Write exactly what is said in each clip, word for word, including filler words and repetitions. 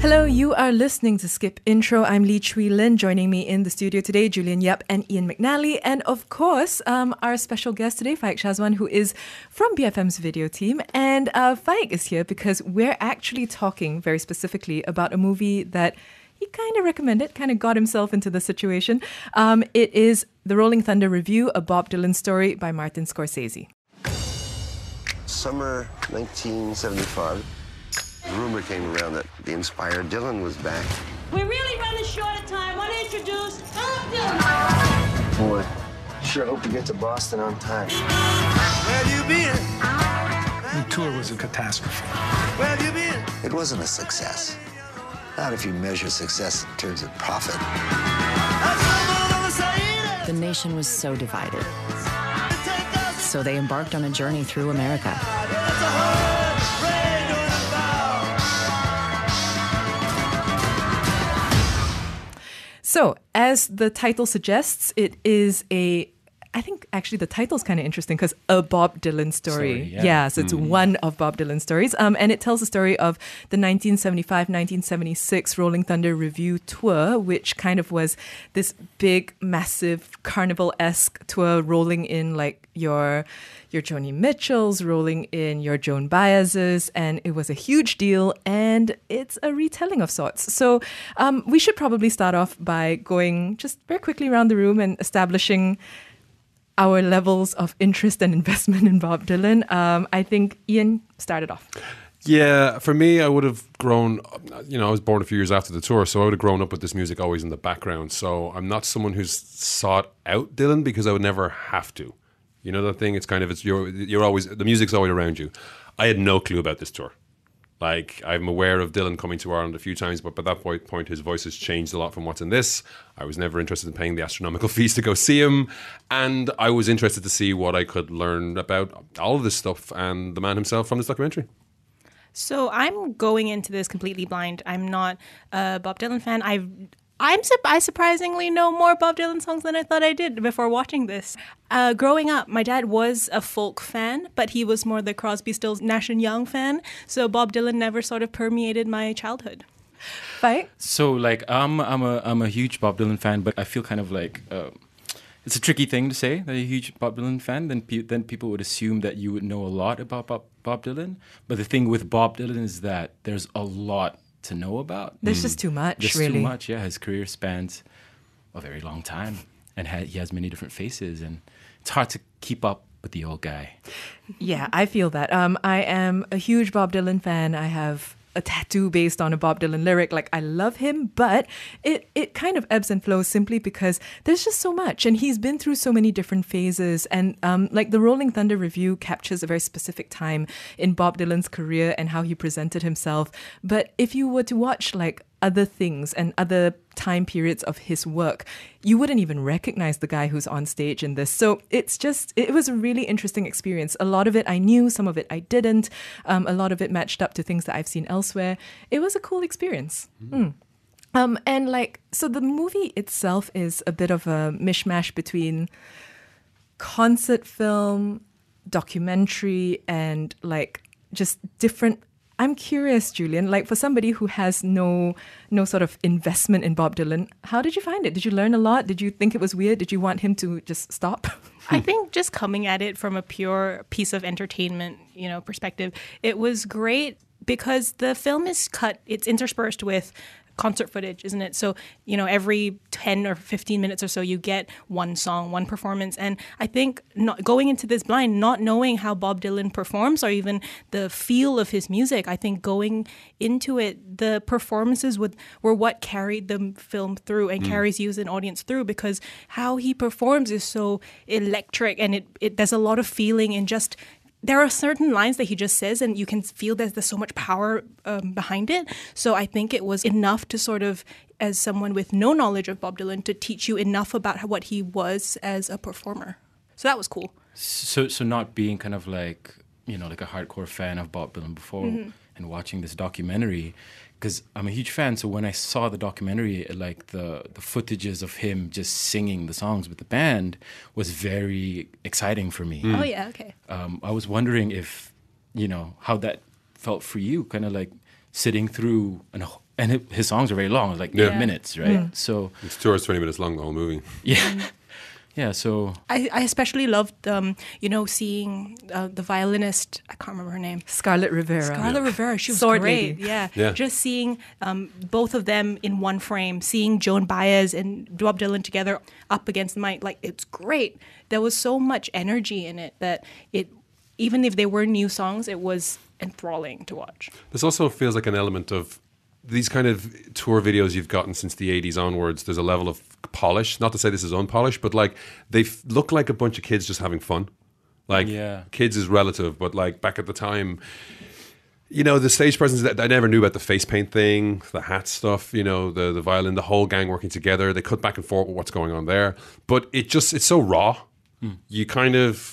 Hello, you are listening to Skip Intro. I'm Lee Chui Lin. Joining me in the studio today, Julian Yap and Ian McNally. And of course, um, our special guest today, Faik Shazwan, who is from B F M's video team. And uh, Faik is here because we're actually talking very specifically about a movie that he kind of recommended, kind of got himself into the situation. Um, it is The Rolling Thunder Revue, a Bob Dylan story by Martin Scorsese. Summer nineteen seventy-five. A rumor came around that the inspired Dylan was back. We're really running short of time. Want to introduce Bob Dylan? Boy, sure hope to get to Boston on time. Where you been? The tour was a catastrophe. Where you been? It wasn't a success. Not if you measure success in terms of profit. The nation was so divided. So they embarked on a journey through America. So, as the title suggests, it is a, I think actually the title is kind of interesting because a Bob Dylan story. Story, yeah. yeah, so it's Mm. one of Bob Dylan's stories. Um, and it tells the story of the nineteen seventy-five nineteen seventy-six Rolling Thunder Revue tour, which kind of was this big, massive, carnival-esque tour rolling in like your your Joni Mitchells, rolling in your Joan Baez's, and it was a huge deal, and it's a retelling of sorts. So um, we should probably start off by going just very quickly around the room and establishing our levels of interest and investment in Bob Dylan. Um, I think Ian started off. Yeah, for me, I would have grown, you know, I was born a few years after the tour, so I would have grown up with this music always in the background. So I'm not someone who's sought out Dylan because I would never have to. You know that thing? It's kind of, it's you're, you're always, the music's always around you. I had no clue about this tour. Like, I'm aware of Dylan coming to Ireland a few times, but by that point, point, his voice has changed a lot from what's in this. I was never interested in paying the astronomical fees to go see him, and I was interested to see what I could learn about all of this stuff and the man himself from this documentary. So I'm going into this completely blind. I'm not a Bob Dylan fan. I've I'm su- I surprisingly know more Bob Dylan songs than I thought I did before watching this. Uh, growing up, my dad was a folk fan, but he was more the Crosby, Stills, Nash and Young fan. So Bob Dylan never sort of permeated my childhood. Faik? So like I'm I'm a I'm a huge Bob Dylan fan, but I feel kind of like uh, it's a tricky thing to say that you're a huge Bob Dylan fan. Then pe- then people would assume that you would know a lot about Bob, Bob Dylan. But the thing with Bob Dylan is that there's a lot to know about. There's mm. just too much, There's really. too much, yeah. His career spans a very long time, and ha- he has many different faces, and it's hard to keep up with the old guy. Yeah, I feel that. Um, I am a huge Bob Dylan fan. I have a tattoo based on a Bob Dylan lyric. Like, I love him, but it, it kind of ebbs and flows simply because there's just so much. And he's been through so many different phases. And um, like the Rolling Thunder Revue captures a very specific time in Bob Dylan's career and how he presented himself. But if you were to watch like other things and other time periods of his work, you wouldn't even recognize the guy who's on stage in this. So it's just, it was a really interesting experience. A lot of it I knew, some of it I didn't. Um, a lot of it matched up to things that I've seen elsewhere. It was a cool experience. Mm. Mm. Um, and like, so the movie itself is a bit of a mishmash between concert film, documentary, and like just different. I'm curious, Julian, like for somebody who has no no sort of investment in Bob Dylan, how did you find it? Did you learn a lot? Did you think it was weird? Did you want him to just stop? I think just coming at it from a pure piece of entertainment, you know, perspective, it was great because the film is cut, it's interspersed with concert footage, isn't it? So, you know, every ten or fifteen minutes or so, you get one song, one performance. And I think not going into this blind, not knowing how Bob Dylan performs or even the feel of his music, I think going into it, the performances would, were what carried the film through and mm. carries you as an audience through, because how he performs is so electric, and it, it there's a lot of feeling in just there are certain lines that he just says and you can feel that there's so much power um, behind it. So I think it was enough to sort of, as someone with no knowledge of Bob Dylan, to teach you enough about what he was as a performer. So that was cool. So so not being kind of like, you know, like a hardcore fan of Bob Dylan before mm-hmm. and watching this documentary, because I'm a huge fan. So when I saw the documentary, like the, the footages of him just singing the songs with the band was very exciting for me. Mm. Oh, yeah, okay. Um, I was wondering if, you know, how that felt for you, kind of like sitting through an, and it, his songs are very long, like Yeah. eight minutes, right? Mm. So It's two hours, twenty minutes long, the whole movie. yeah, yeah. So I, I especially loved, um, you know, seeing uh, the violinist. I can't remember her name. Scarlett Rivera. Scarlett Rivera. She was Sword great. lady. Yeah. Yeah. Just seeing um, both of them in one frame, seeing Joan Baez and Bob Dylan together up against the mic, like it's great. There was so much energy in it that it, even if they were new songs, it was enthralling to watch. This also feels like an element of these kind of tour videos you've gotten since the eighties onwards. There's a level of polish. Not to say this is unpolished, but like they f- look like a bunch of kids just having fun. Like Yeah. kids is relative, but like back at the time, you know, the stage presence that I never knew about the face paint thing, the hat stuff, you know, the the violin, the whole gang working together. They cut back and forth with what's going on there, but it just it's so raw. You kind of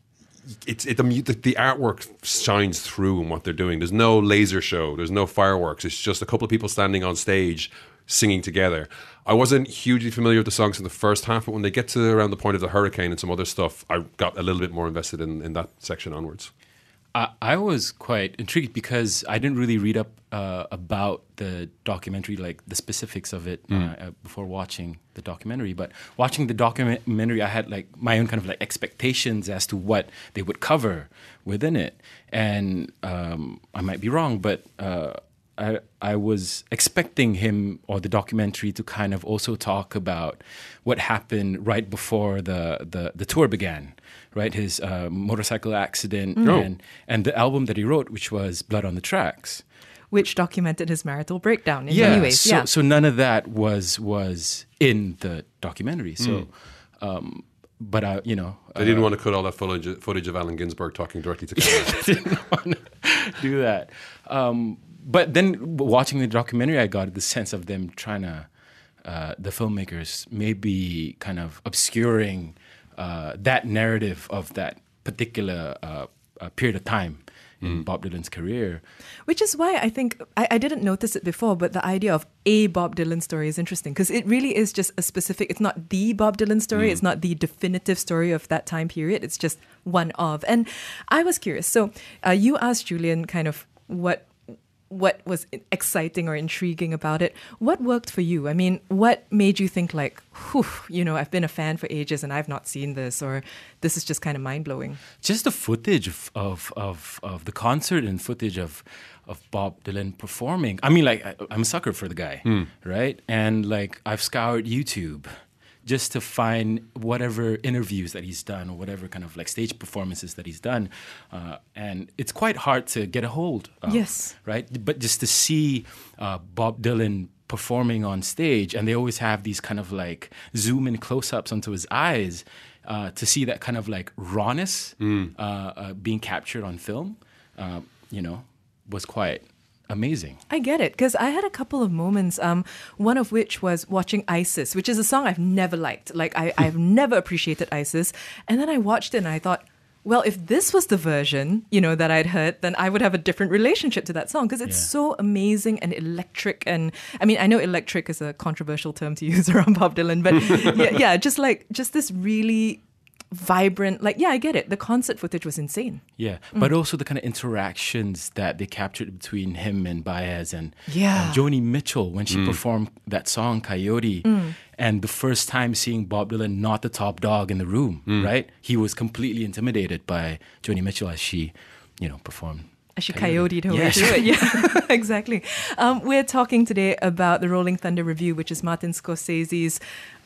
it's it, the, mu- the the artwork shines through in what they're doing. There's no laser show. There's no fireworks. It's just a couple of people standing on stage singing together. I wasn't hugely familiar with the songs in the first half, but when they get to around the point of the hurricane and some other stuff, I got a little bit more invested in, in that section onwards. I, I was quite intrigued because I didn't really read up uh, about the documentary, like the specifics of it, uh, uh, before watching the documentary. But watching the documentary, I had like my own kind of like expectations as to what they would cover within it, and um, I might be wrong, but uh, I I was expecting him or the documentary to kind of also talk about what happened right before the the, the tour began. Right, his uh, motorcycle accident Mm. and and the album that he wrote, which was Blood on the Tracks, Which documented his marital breakdown in yeah. many ways. So, yeah. so none of that was was in the documentary. So, um, but I, you know, They didn't want to cut all that footage, footage of Allen Ginsberg talking directly to camera. didn't want to do that. Um, but then watching the documentary, I got the sense of them trying to, uh, the filmmakers maybe kind of obscuring uh, that narrative of that particular uh, uh, period of time in Bob Dylan's career. Which is why I think, I, I didn't notice it before, but the idea of a Bob Dylan story is interesting because it really is just a specific, it's not the Bob Dylan story, it's not the definitive story of that time period, it's just one of. And I was curious. So uh, you asked Julian kind of what what was exciting or intriguing about it. What worked for you? I mean, what made you think like, whew, you know, I've been a fan for ages and I've not seen this, or this is just kind of mind-blowing? Just the footage of of of, of the concert and footage of of Bob Dylan performing. I mean, like I, I'm a sucker for the guy, right? And like I've scoured YouTube just to find whatever interviews that he's done or whatever kind of like stage performances that he's done, uh, and it's quite hard to get a hold of. Yes. Right? But just to see uh, Bob Dylan performing on stage, and they always have these kind of like zoom in close-ups onto his eyes, uh, to see that kind of like rawness uh, uh, being captured on film, uh, you know, was quite amazing. I get it, because I had a couple of moments, um, one of which was watching ISIS, which is a song I've never liked. Like, I, I've never appreciated ISIS. And then I watched it and I thought, well, if this was the version, you know, that I'd heard, then I would have a different relationship to that song because it's Yeah. so amazing and electric. And I mean, I know electric is a controversial term to use around Bob Dylan, but yeah, yeah, just like, just this really vibrant, like, yeah, I get it. The concert footage was insane. Yeah, but also the kind of interactions that they captured between him and Baez and, Yeah. and Joni Mitchell when she performed that song Coyote, and the first time seeing Bob Dylan not the top dog in the room, right? He was completely intimidated by Joni Mitchell as she, you know, performed. As she coyoted her way Yes. through it. Yeah, exactly. Um, we're talking today about the Rolling Thunder Review, which is Martin Scorsese's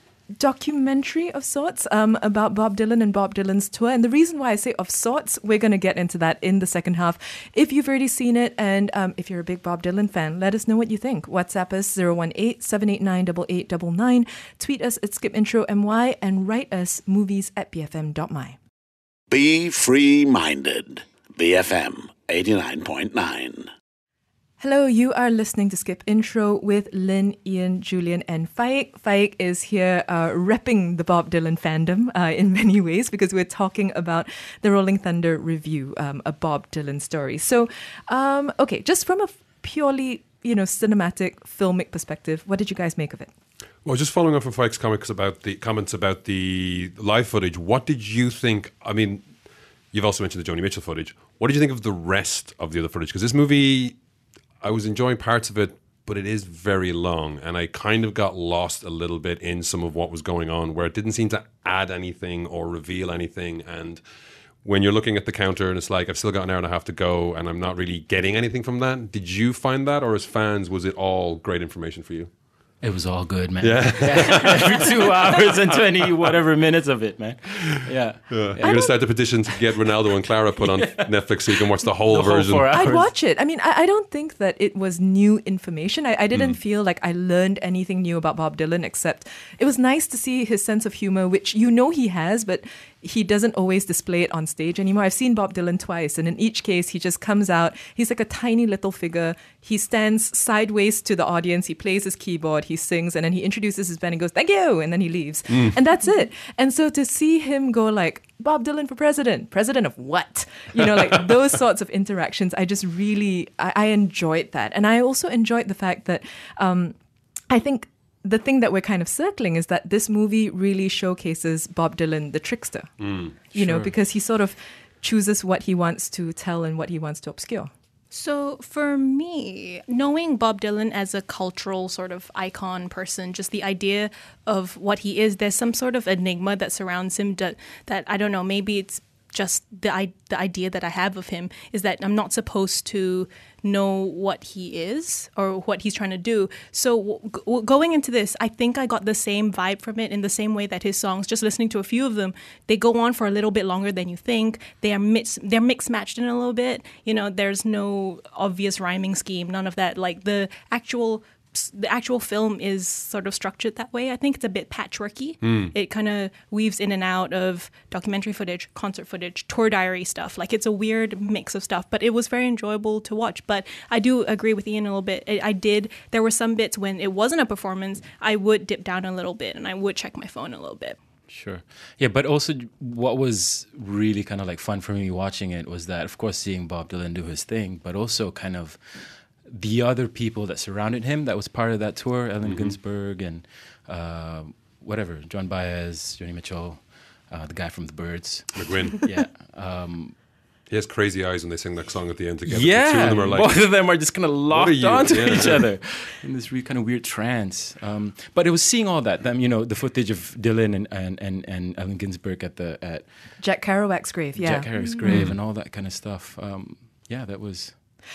documentary of sorts um, about Bob Dylan and Bob Dylan's tour. And the reason why I say of sorts, we're going to get into that in the second half. If you've already seen it and um, if you're a big Bob Dylan fan, let us know what you think. WhatsApp us zero one eight, seven eight nine, eight eight nine nine. Tweet us at skip intro M Y and write us movies at b f m dot m y. Be free-minded. B F M eighty-nine point nine. Hello, you are listening to Skip Intro with Lynn, Ian, Julian, and Faik. Faik is here uh, repping the Bob Dylan fandom uh, in many ways because we're talking about the Rolling Thunder Review, um, a Bob Dylan story. So, um, okay, just from a purely, you know, cinematic, filmic perspective, what did you guys make of it? Well, just following up from Faik's comics about the comments about the live footage, what did you think? I mean, you've also mentioned the Joni Mitchell footage. What did you think of the rest of the other footage? Because this movie, I was enjoying parts of it, but it is very long, and I kind of got lost a little bit in some of what was going on, where it didn't seem to add anything or reveal anything. And when you're looking at the counter and it's like, I've still got an hour and a half to go, and I'm not really getting anything from that. Did you find that, or as fans, was it all great information for you? It was all good, man. Yeah. Every two hours and twenty whatever minutes of it, man. Yeah. yeah. You're going to start the petition to get Ronaldo and Clara put on Netflix so you can watch the whole The whole version. four hours. I'd watch it. I mean, I, I don't think that it was new information. I, I didn't mm. feel like I learned anything new about Bob Dylan, except it was nice to see his sense of humor, which you know he has, but he doesn't always display it on stage anymore. I've seen Bob Dylan twice, and in each case, he just comes out. He's like a tiny little figure. He stands sideways to the audience. He plays his keyboard. He sings, and then he introduces his band and goes, "Thank you," and then he leaves. Mm. And that's it. And so to see him go like, Bob Dylan for president, president of what? You know, like those sorts of interactions, I just really, I, I enjoyed that. And I also enjoyed the fact that um, I think the thing that we're kind of circling is that this movie really showcases Bob Dylan, the trickster, mm, you sure. know, because he sort of chooses what he wants to tell and what he wants to obscure. So for me, knowing Bob Dylan as a cultural sort of icon person, just the idea of what he is, there's some sort of enigma that surrounds him that, that I don't know, maybe it's just the I, the idea that I have of him is that I'm not supposed to know what he is or what he's trying to do. So w- going into this, I think I got the same vibe from it in the same way that his songs, just listening to a few of them, they go on for a little bit longer than you think. They are mix, they're mixed matched in a little bit. You know, there's no obvious rhyming scheme, none of that. Like the actual the actual film is sort of structured that way. I think it's a bit patchworky. Mm. It kind of weaves in and out of documentary footage, concert footage, tour diary stuff. Like it's a weird mix of stuff, but it was very enjoyable to watch. But I do agree with Ian a little bit. I, I did, there were some bits when it wasn't a performance, I would dip down a little bit and I would check my phone a little bit. Sure. Yeah, but also what was really kind of like fun for me watching it was that, of course, seeing Bob Dylan do his thing, but also kind of the other people that surrounded him that was part of that tour, Allen mm-hmm. Ginsberg and uh, whatever, John Baez, Joni Mitchell, uh, the guy from The Byrds. McGuinn. Yeah. Um, he has crazy eyes when they sing that song at the end together. Yeah. The two of them are like, both of them are just kind of locked onto yeah. each other in this really kind of weird trance. Um, but it was seeing all that, them, you know, the footage of Dylan and, and, and, and Allen Ginsberg at the at Jack Kerouac's grave, yeah. Jack Kerouac's mm-hmm. grave and all that kind of stuff. Um, yeah, that was...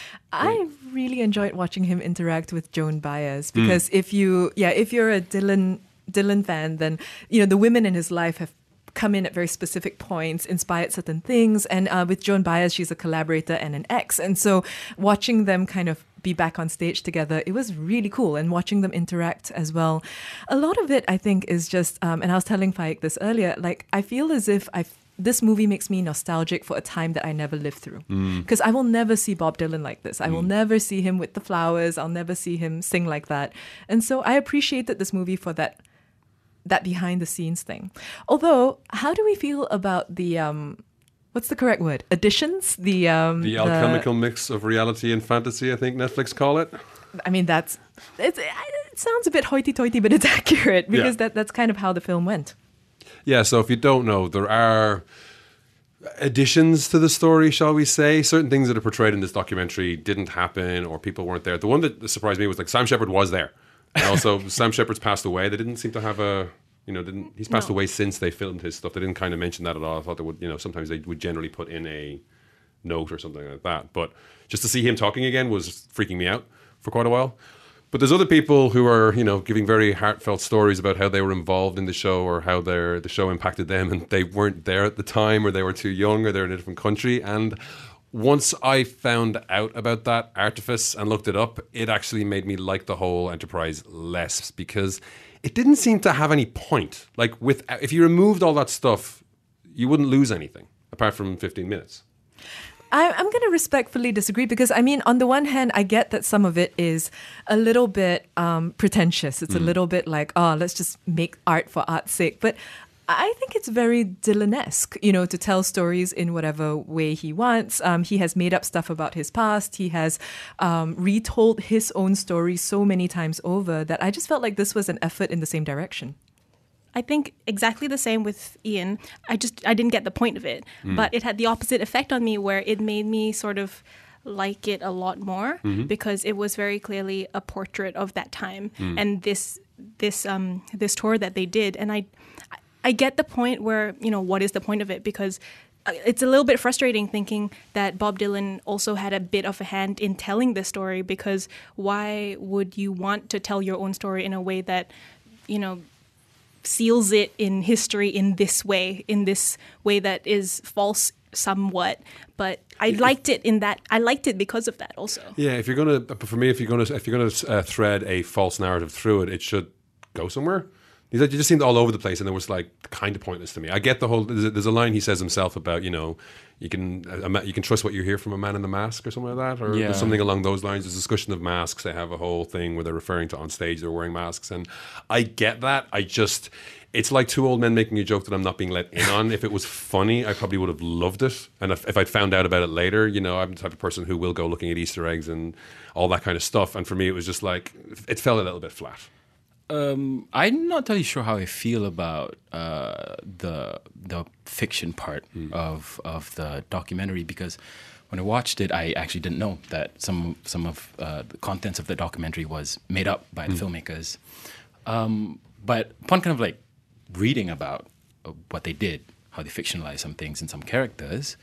I really enjoyed watching him interact with Joan Baez because mm. if you, yeah, if you're a Dylan Dylan fan, then you know the women in his life have come in at very specific points, inspired certain things. And uh, with Joan Baez, she's a collaborator and an ex, and so watching them kind of be back on stage together, it was really cool. And watching them interact as well, a lot of it I think is just, um, and I was telling Faik this earlier, like I feel as if I've. This movie makes me nostalgic for a time that I never lived through. Because mm. I will never see Bob Dylan like this. I mm. will never see him with the flowers. I'll never see him sing like that. And so I appreciated this movie for that that behind the scenes thing. Although, how do we feel about the, um, what's the correct word? Additions? The, um, the alchemical the, mix of reality and fantasy, I think Netflix call it. I mean, that's, it's, it sounds a bit hoity-toity, but it's accurate because yeah. that, that's kind of how the film went. Yeah, so if you don't know, there are additions to the story, shall we say. Certain things that are portrayed in this documentary didn't happen or people weren't there. The one that surprised me was like Sam Shepard was there. And also Sam Shepard's passed away. They didn't seem to have a, you know, didn't he's passed no. away since they filmed his stuff. They didn't kind of mention that at all. I thought they would, you know, sometimes they would generally put in a note or something like that. But just to see him talking again was freaking me out for quite a while. But there's other people who are, you know, giving very heartfelt stories about how they were involved in the show or how their the show impacted them and they weren't there at the time or they were too young or they're in a different country. And once I found out about that artifice and looked it up, it actually made me like the whole enterprise less because it didn't seem to have any point. Like, with if you removed all that stuff, you wouldn't lose anything apart from fifteen minutes. I, I'm going to respectfully disagree because, I mean, on the one hand, I get that some of it is a little bit um, pretentious. It's mm. a little bit like, oh, let's just make art for art's sake. But I think it's very Dylan-esque, you know, to tell stories in whatever way he wants. Um, he has made up stuff about his past. He has um, retold his own story so many times over that I just felt like this was an effort in the same direction. I think exactly the same with Ian. I just, I didn't get the point of it. Mm. But it had the opposite effect on me where it made me sort of like it a lot more Mhm. because it was very clearly a portrait of that time Mm. and this this um this tour that they did. And I I get the point where, you know, what is the point of it? Because uh, it's a little bit frustrating thinking that Bob Dylan also had a bit of a hand in telling this story, because why would you want to tell your own story in a way that, you know, seals it in history in this way, in this way that is false somewhat? But I liked it in that, I liked it because of that also. Yeah, if you're gonna, for me, if you're gonna, if you're gonna uh, thread a false narrative through it, it should go somewhere. You just seemed all over the place, and it was like kind of pointless to me. I get the whole. There's a, there's a line he says himself about, you know, you can a, ma- you can trust what you hear from a man in the mask or something like that, or Yeah. there's something along those lines. There's a discussion of masks. They have a whole thing where they're referring to on stage they're wearing masks, and I get that. I just, it's like two old men making a joke that I'm not being let in on. If it was funny, I probably would have loved it, and if, if I'd found out about it later, you know, I'm the type of person who will go looking at Easter eggs and all that kind of stuff. And for me, it was just like it felt a little bit flat. Um, I'm not totally sure how I feel about uh, the the fiction part of of the documentary, because when I watched it, I actually didn't know that some some of uh, the contents of the documentary was made up by the Mm. filmmakers. Um, but upon kind of like reading about uh, what they did, how they fictionalized some things and some characters,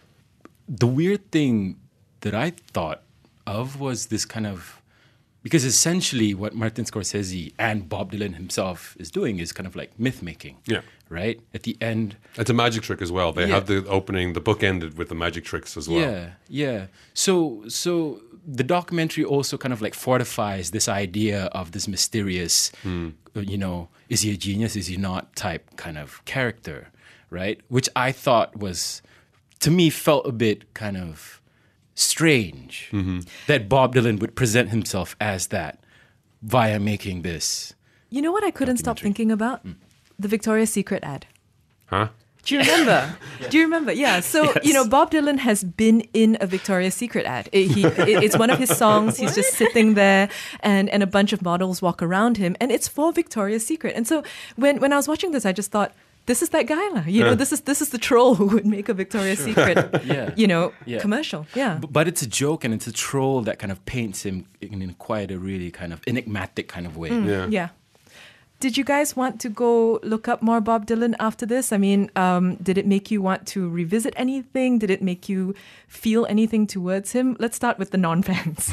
the weird thing that I thought of was this kind of, because essentially what Martin Scorsese and Bob Dylan himself is doing is kind of like myth making. Yeah. Right? At the end. It's a magic trick as well. They Yeah. have the opening, the book ended with the magic tricks as well. Yeah, yeah. So so the documentary also kind of like fortifies this idea of this mysterious, Hmm. uh, you know, is he a genius, is he not type kind of character, right? Which I thought was, to me, felt a bit kind of strange Mm-hmm. that Bob Dylan would present himself as that via making this. You know what I couldn't stop thinking about? The Victoria's Secret ad. Huh? Do you remember? Do you remember? Yeah. So, Yes. you know, Bob Dylan has been in a Victoria's Secret ad. It, he, it, it's one of his songs. He's just sitting there and, and a bunch of models walk around him, and it's for Victoria's Secret. And so when, when I was watching this, I just thought, this is that guy, lah. You know, Yeah. this is this is the troll who would make a Victoria's Secret, Yeah. you know, Yeah. commercial. Yeah. B- But it's a joke, and it's a troll that kind of paints him in, in quite a really kind of enigmatic kind of way. Mm, yeah. Did you guys want to go look up more Bob Dylan after this? I mean, um, did it make you want to revisit anything? Did it make you feel anything towards him? Let's start with the non-fans.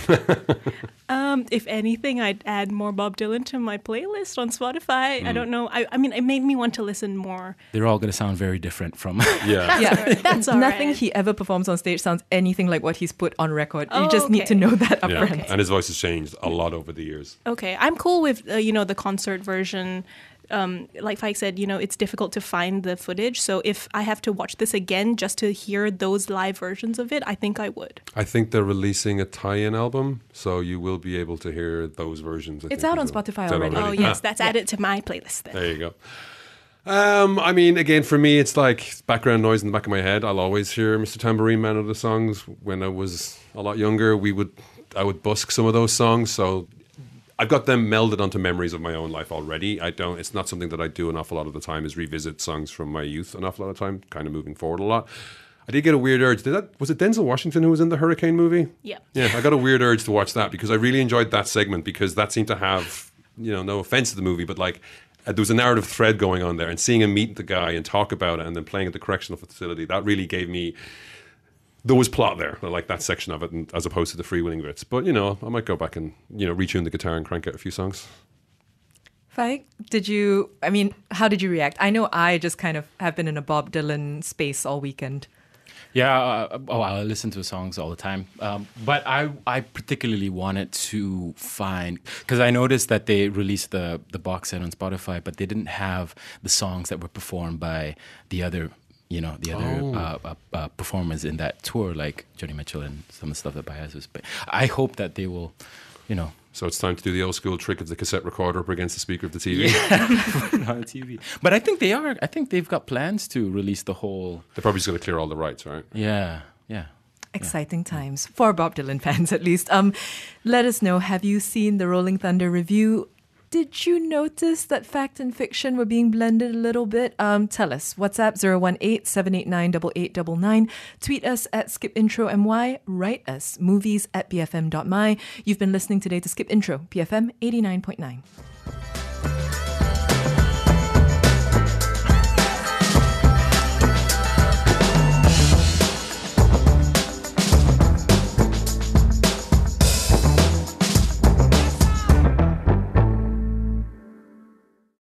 Um, if anything, I'd add more Bob Dylan to my playlist on Spotify. I Mm. don't know. I, I mean, it made me want to listen more. They're all going to sound very different from. Yeah. yeah, That's all nothing right. he ever performs on stage sounds anything like what he's put on record. You Oh, just need to okay. know that Yeah. upfront. And his voice has changed a lot over the years. Okay, I'm cool with uh, you know, the concert version. Um, like Faik said, you know, it's difficult to find the footage. So if I have to watch this again just to hear those live versions of it, I think I would. I think they're releasing a tie-in album, so you will be able to hear those versions. I It's think, out on as well. Spotify It's out already. Oh yes, Ah, that's added to my playlist then. there you go. Um, I mean, again, for me, it's like background noise in the back of my head. I'll always hear Mister Tambourine Man of the songs. When I was a lot younger, we would, I would busk some of those songs. So I've got them melded onto memories of my own life already. I don't. It's not something that I do an awful lot of the time. Is revisit songs from my youth an awful lot of time. Kind of moving forward a lot. I did get a weird urge. Did that was it Denzel Washington who was in the Hurricane movie? Yeah. Yeah, I got a weird urge to watch that because I really enjoyed that segment because that seemed to have, you know, no offense to the movie, but like uh, there was a narrative thread going on there, and seeing him meet the guy and talk about it, and then playing at the correctional facility, that really gave me. There was plot there, I like that section of it, and, as opposed to the freewheeling bits. But you know, I might go back and you know retune the guitar and crank out a few songs. Faik, did you, I mean, how did you react? I know I just kind of have been in a Bob Dylan space all weekend. Yeah, uh, oh, I listen to songs all the time. Um, but I, I particularly wanted to find, because I noticed that they released the, the box set on Spotify, but they didn't have the songs that were performed by the other, you know, the other Oh. uh, uh, uh, performers in that tour, like Joni Mitchell and some of the stuff that Baez was. But I hope that they will, you know. So it's time to do the old school trick of the cassette recorder up against the speaker of the T V. Yeah, on T V. But I think they are. I think they've got plans to release the whole. They're probably just going to clear all the rights, right? Yeah, yeah. Exciting times for Bob Dylan fans, at least. Um, let us know. Have you seen the Rolling Thunder review? did you notice that fact and fiction were being blended a little bit? Um, tell us. WhatsApp zero one eight, seven eight nine, eight eight nine nine. Tweet us at Skip Intro M Y. Write us, movies at b f m dot m y. You've been listening today to Skip Intro, B F M eighty-nine point nine.